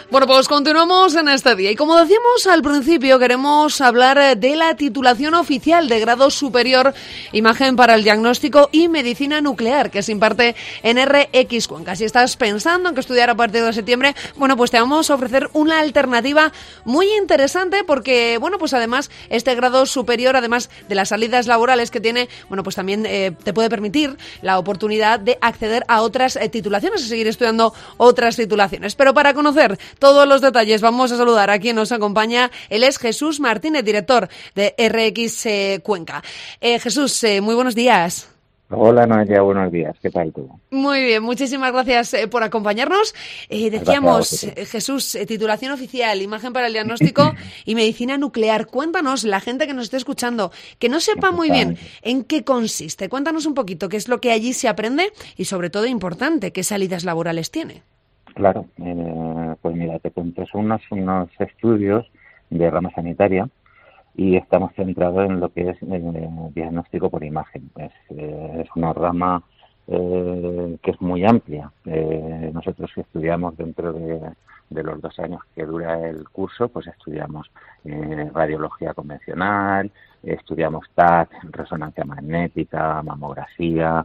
Bueno, pues continuamos en este día y como decíamos al principio queremos hablar de la titulación oficial de grado superior Imagen para el Diagnóstico y Medicina Nuclear que se imparte en RX Cuenca. Si estás pensando en que estudiar a partir de septiembre, bueno, pues te vamos a ofrecer una alternativa muy interesante porque, bueno, pues además este grado superior, además de las salidas laborales que tiene, bueno, pues también te puede permitir la oportunidad de acceder a otras titulaciones, a seguir estudiando otras titulaciones. Pero para conocer todos los detalles vamos a saludar a quien nos acompaña. Él es Jesús Martínez, director de RX Cuenca. Jesús, muy buenos días. Hola Noelia, buenos días. ¿Qué tal tú? Muy bien, muchísimas gracias por acompañarnos. Decíamos, Jesús, titulación oficial, Imagen para el Diagnóstico y Medicina Nuclear. Cuéntanos, la gente que nos esté escuchando, que no sepa muy bien en qué consiste. Cuéntanos un poquito qué es lo que allí se aprende y, sobre todo, importante, qué salidas laborales tiene. Claro, pues mira, te cuento, son unos estudios de rama sanitaria y estamos centrados en lo que es el diagnóstico por imagen. Es una rama que es muy amplia. Nosotros estudiamos dentro de los 2 años que dura el curso, pues estudiamos radiología convencional, estudiamos TAC, resonancia magnética, mamografía,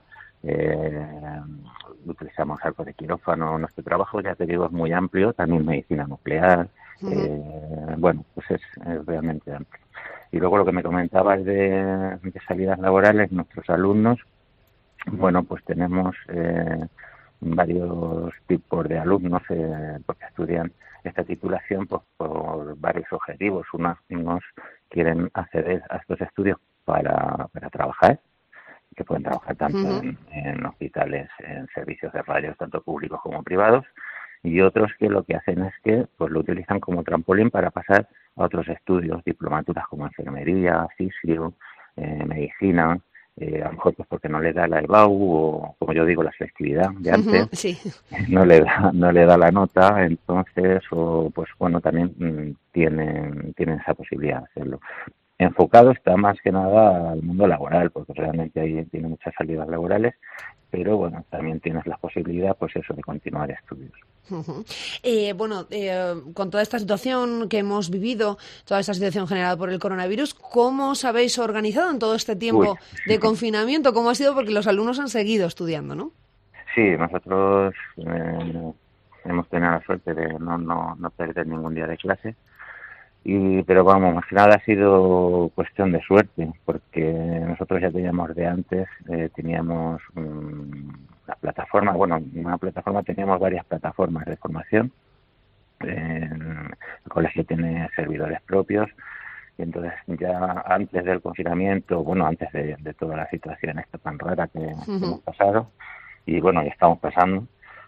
utilizamos arcos de quirófano. Nuestro trabajo, ya te digo, es muy amplio, también medicina nuclear. Bueno, pues es realmente amplio. Y luego lo que me comentabas de salidas laborales, nuestros alumnos, bueno, pues tenemos varios tipos de alumnos porque estudian esta titulación pues, por varios objetivos. Unos quieren acceder a estos estudios para trabajar, que pueden trabajar tanto en hospitales, en servicios de rayos, tanto públicos como privados, y otros que lo que hacen es que pues lo utilizan como trampolín para pasar a otros estudios, diplomaturas como enfermería, fisio, medicina, a lo mejor pues porque no le da la EBAU o, como yo digo, la selectividad de antes, sí. no le da la nota, entonces, o pues bueno, también tienen esa posibilidad de hacerlo. Enfocado está más que nada al mundo laboral, porque realmente ahí tiene muchas salidas laborales, pero bueno, también tienes la posibilidad, pues eso, de continuar estudios. Con toda esta situación que hemos vivido, toda esta situación generada por el coronavirus, ¿cómo os habéis organizado en todo este tiempo de confinamiento? ¿Cómo ha sido? Porque los alumnos han seguido estudiando, ¿no? Sí, nosotros hemos tenido la suerte de no perder ningún día de clase. Pero vamos, más que nada ha sido cuestión de suerte, porque nosotros ya teníamos de antes, teníamos la plataforma, teníamos varias plataformas de formación. El colegio tiene servidores propios, y entonces ya antes del confinamiento, antes de toda la situación esta tan rara que hemos pasado, y bueno, ya estamos pasando,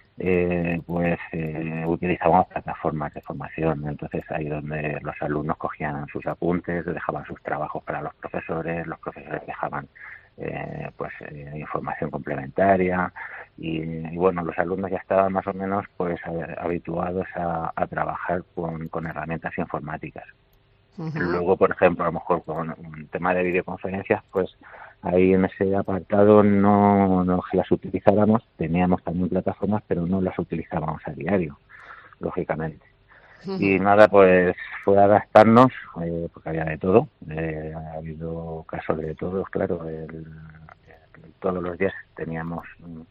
utilizábamos plataformas de formación. Entonces ahí donde los alumnos cogían sus apuntes, dejaban sus trabajos para los profesores dejaban información complementaria y bueno, los alumnos ya estaban más o menos pues habituados a trabajar con herramientas informáticas. Luego, por ejemplo, a lo mejor con un tema de videoconferencias, pues ahí en ese apartado no las utilizáramos, teníamos también plataformas, pero no las utilizábamos a diario, lógicamente. Y nada, pues fue adaptarnos, porque había de todo, ha habido casos de todos, claro, todos los días teníamos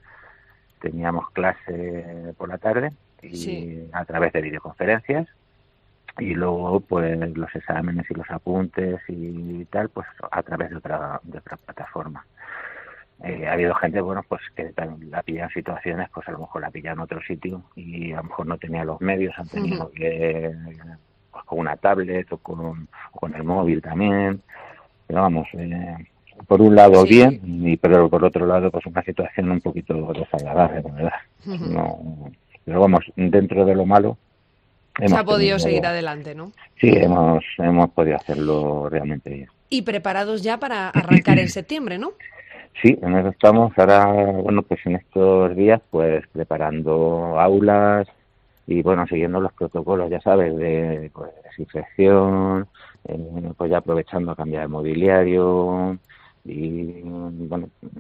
clase por la tarde y a través de videoconferencias. Y luego pues los exámenes y los apuntes y tal pues a través de otra plataforma. Ha habido gente pues que la pillan situaciones, pues a lo mejor la pillan en otro sitio y a lo mejor no tenía los medios, han tenido que pues, con una tablet o con el móvil también, pero vamos, por un lado bien, pero por otro lado pues una situación un poquito desagradable, la verdad. Pero vamos, dentro de lo malo se ha podido seguir adelante, ¿no? Sí, hemos podido hacerlo realmente bien. Y preparados ya para arrancar en septiembre, ¿no? Sí, en eso estamos ahora, pues en estos días, pues preparando aulas y siguiendo los protocolos, ya sabes, de desinfección, pues ya aprovechando a cambiar el mobiliario y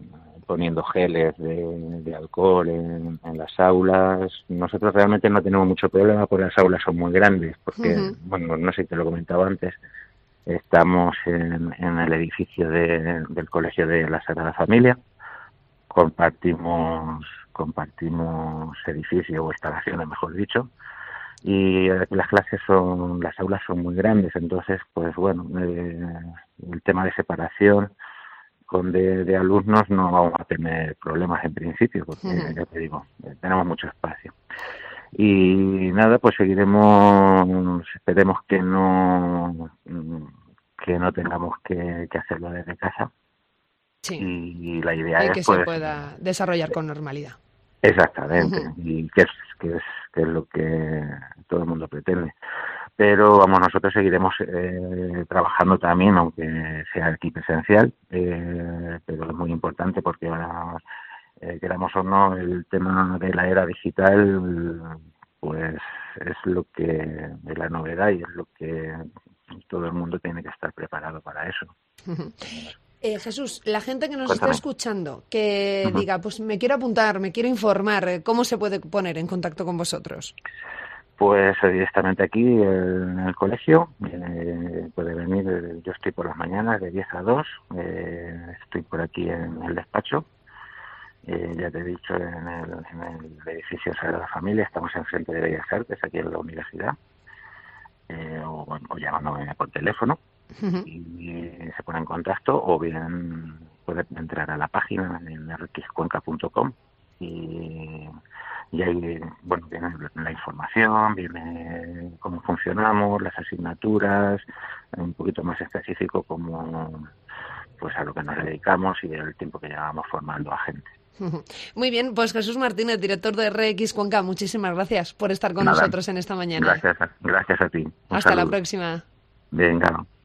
poniendo geles de alcohol en las aulas. Nosotros realmente no tenemos mucho problema porque las aulas son muy grandes, porque, bueno, no sé si te lo comentaba antes, estamos en el edificio del Colegio de la Sagrada Familia, compartimos edificio o instalaciones, mejor dicho, y las aulas son muy grandes, entonces, pues bueno, el tema de separación de alumnos no vamos a tener problemas en principio, porque ya te digo, tenemos mucho espacio. Y nada, pues esperemos que no tengamos que hacerlo desde casa. Sí. Y la idea y es que pues, se pueda desarrollar con normalidad. Exactamente, y que es lo que todo el mundo pretende. Pero vamos, nosotros seguiremos trabajando también, aunque sea aquí presencial, pero es muy importante porque ahora, queramos o no, el tema de la era digital pues es la novedad y es lo que todo el mundo tiene que estar preparado para eso. Jesús, la gente que nos Cuéntame. está escuchando, que diga, pues me quiero apuntar, me quiero informar, ¿cómo se puede poner en contacto con vosotros? Pues directamente aquí en el colegio, puede venir, yo estoy por las mañanas de 10 a 2, estoy por aquí en el despacho, ya te he dicho, en el edificio Sagrada Familia, estamos enfrente de Bellas Artes, aquí en la universidad, o llamándome por teléfono, y se pone en contacto, o bien puede entrar a la página en rxcuenca.com y ahí, bueno, viene la información, viene cómo funcionamos, las asignaturas, un poquito más específico como pues a lo que nos dedicamos y el tiempo que llevamos formando a gente. Muy bien, pues Jesús Martínez, director de RX Cuenca, muchísimas gracias por estar con nosotros en esta mañana. Gracias a ti. Hasta la próxima. Venga.